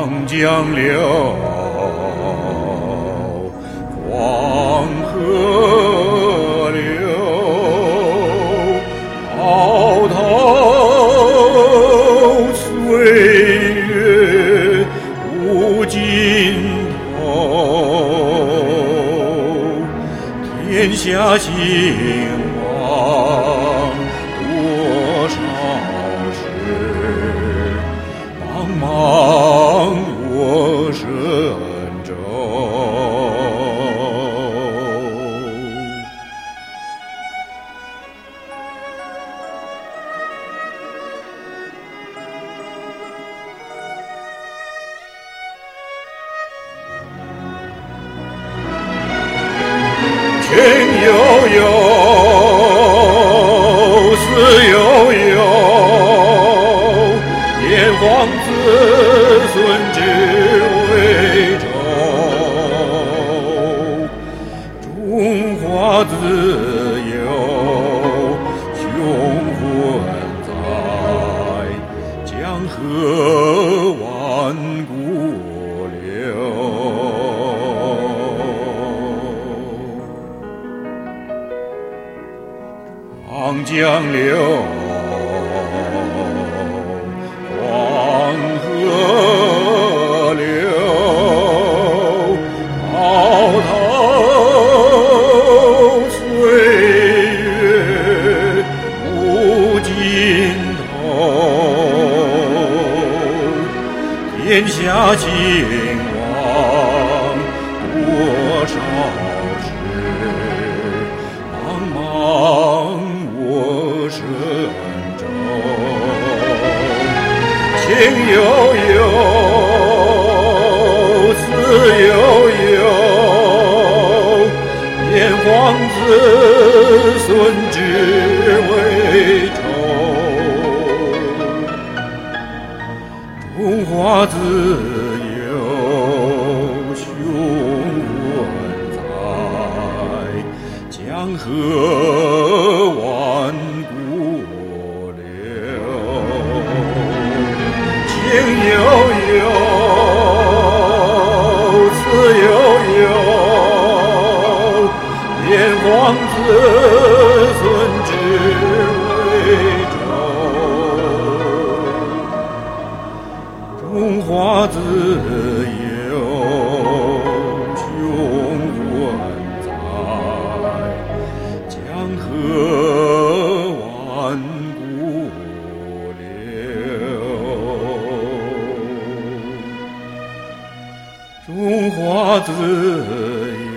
长江流，黄河流，滔滔岁月无尽头，天下兴亡多少事，茫茫我神州。天悠悠，思悠悠，炎黄子孙只为仇。中华自有雄浑在，江河万古流。长江流，黄河流，滔滔岁月无尽头，天下兴亡多少事，茫茫我神州。情悠悠，思悠悠，炎黄子孙只为仇。中华自有雄浑在，江河万古流。情悠悠，思悠悠，炎黄子孙只为仇。中华自有雄浑在，江河万古流。中华自有